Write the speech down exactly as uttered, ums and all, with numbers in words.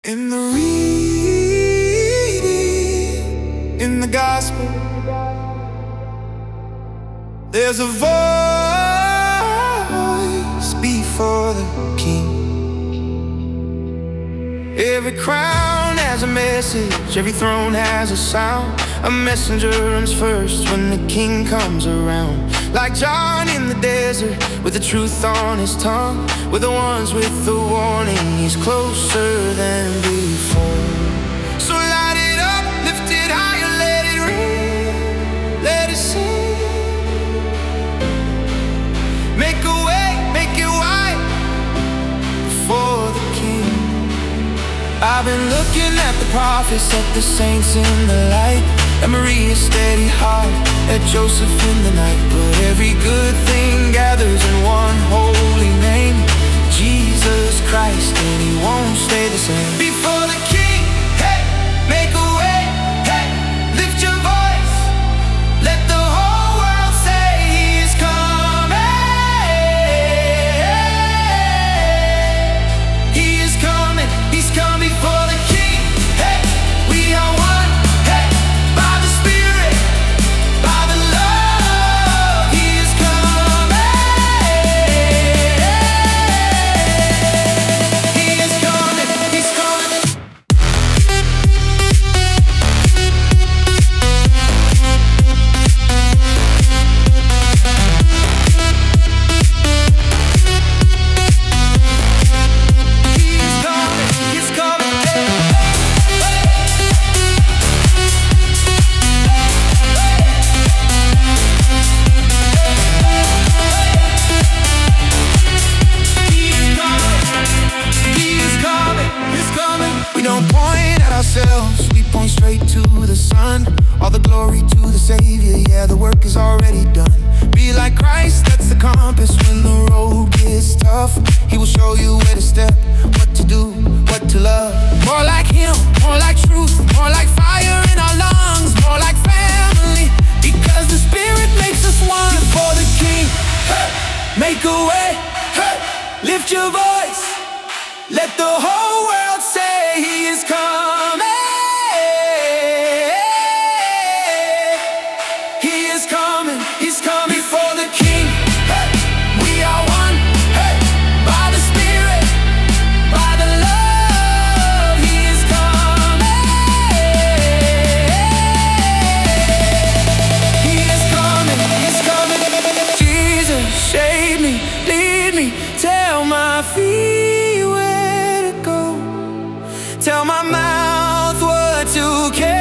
In the reading, in the gospel, there's a voice before the king. Every crown has a message, every throne has a sound. A messenger runs first when the king comes around. Like John in the desert, with the truth on his tongue, with the ones with the warning, he's closer than before. So light it up, lift it higher, let it ring, let it sing. Make a way, make it wide before the king. I've been looking at the prophets, at the saints in the light, at Maria's steady heart, at Joseph in the night. But every good thing gathers in one holy name, Jesus Christ, and he won't stay the same. Before the king, hey, make a way, hey, lift your voice, let the whole world say he is coming. He is coming, he's coming for the king. Hey, we are one, hey, by the Spirit, by the love, he is coming. He is coming, he's coming. He's coming, he's coming. He's coming, he's coming. We don't point at ourselves, we point straight to the sun. All the glory to the Savior, yeah, the work is already done. Be like Christ, that's the compass when the road gets tough. He will show you where to step, what to do, what to love. More like him, more like truth, more like fire in our lungs, more like family, because the Spirit makes us one. Before the king, hey, make a way, hey, lift your voice, let the whole world say he is coming. He is coming, he's coming. Before the king, hey, we are one, hey, by the Spirit, by the love, he is coming. He is coming, he's coming. Jesus, shade me, lead me, tell my feet where to go, tell my mouth what to carry.